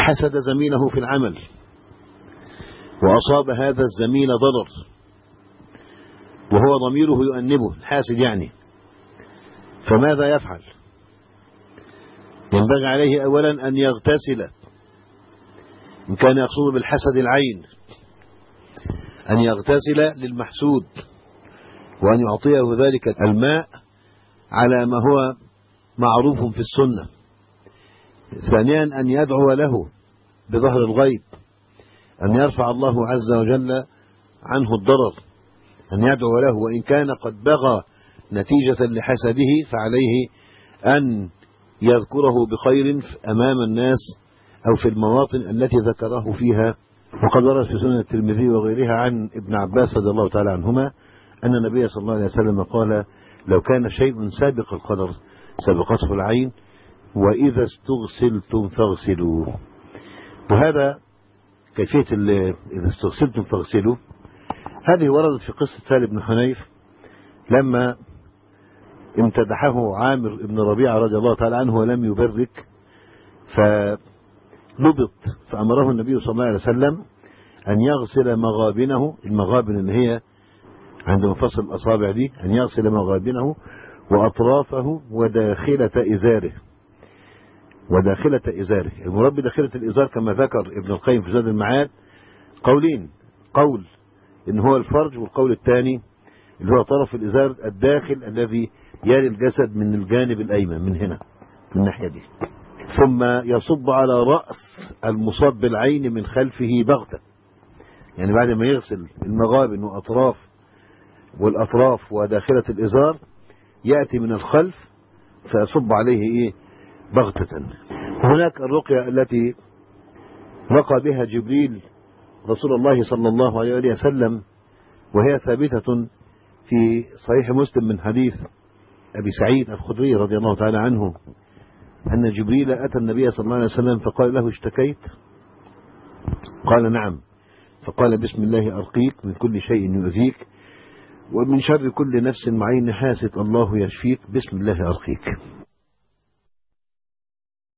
حسد زميله في العمل وأصاب هذا الزميل ضرر وهو ضميره يؤنبه الحاسد يعني، فماذا يفعل؟ ينبغي عليه أولا أن يغتسل إن كان يقصد بالحسد العين، أن يغتسل للمحسود وأن يعطيه ذلك الماء على ما هو معروف في السنة. ثانيا أن يدعو له بظهر الغيب أن يرفع الله عز وجل عنه الضرر، أن يدعو له وإن كان قد بغى نتيجة لحسده فعليه أن يذكره بخير أمام الناس أو في المواطن التي ذكره فيها. وقد ورد في سنن الترمذي وغيرها عن ابن عباس رضي الله تعالى عنهما أن النبي صلى الله عليه وسلم قال: لو كان شيء سابق القدر سبقته العين، وإذا استغسلتم فاغسلوا. وهذا كيفية إذا استغسلتم فاغسلوا هذه وردت في قصة سهل بن حنيف لما امتدحه عامر بن ربيعة رضي الله تعالى عنه ولم يبرك فلبط، فأمره النبي صلى الله عليه وسلم أن يغسل مغابنه، المغابن اللي هي عند مفصل الأصابع دي، أن يغسل مغابنه وأطرافه وداخلة إزاره. المراد بداخلة الإزار كما ذكر ابن القيم في زاد المعاد قولين: قول إن هو الفرج، والقول الثاني اللي هو طرف الإزار الداخل الذي يلي الجسد من الجانب الأيمن من هنا من الناحية دي، ثم يصب على رأس المصاب بالعين من خلفه بغتة، يعني بعد ما يغسل المغابن والأطراف وداخلة الإزار يأتي من الخلف فيصب عليه بغتة. هناك الرقية التي رقى بها جبريل رسول الله صلى الله عليه وسلم، وهي ثابتة في صحيح مسلم من حديث أبي سعيد الخدري رضي الله تعالى عنه أن جبريل أتى النبي صلى الله عليه وسلم فقال له: اشتكيت؟ قال: نعم. فقال: بسم الله أرقيك من كل شيء يؤذيك ومن شر كل نفس معين حاسد الله يشفيك، بسم الله أرقيك.